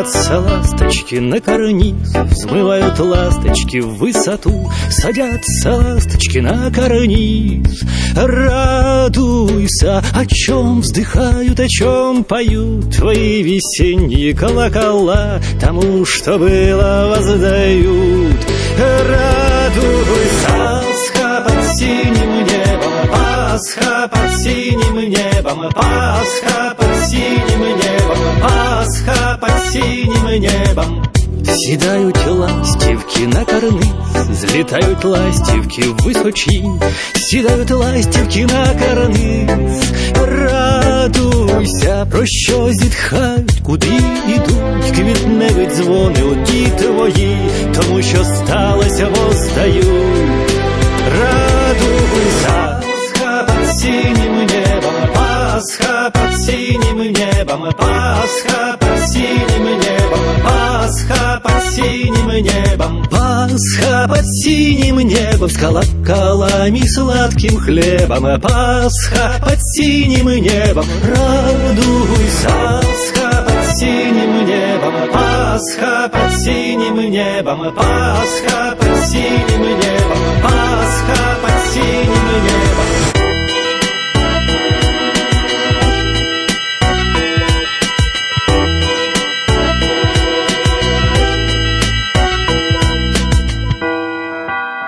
Садятся ласточки на карниз, взмывают ласточки в высоту. Садятся ласточки на карниз. Радуйся, о чем вздыхают, о чем поют твои весенние колокола. Тому, что было, воздают. Радуйся, Пасха под синим небом, Пасха под синим небом, Пасха под синим небом, Пасха под синим небом. Седают ластівки на карниз, злітають ластівки в височінь. Сідають ластівки на карниз. Радуйся, про що зітхають, куди ідуть квітневі дзвони оті твої, тому що сталося, постають. Радуйся, Пасха под синим небом, Пасха под синим небом, Пасха под синим небом, Пасха под синим небом. Пасха под синим небом с колоколами и сладким хлебом. Пасха под синим небом. Радуйся, Пасха под синим небом, Пасха под синим небом, Пасха под синим небом, Пасха под синим небом.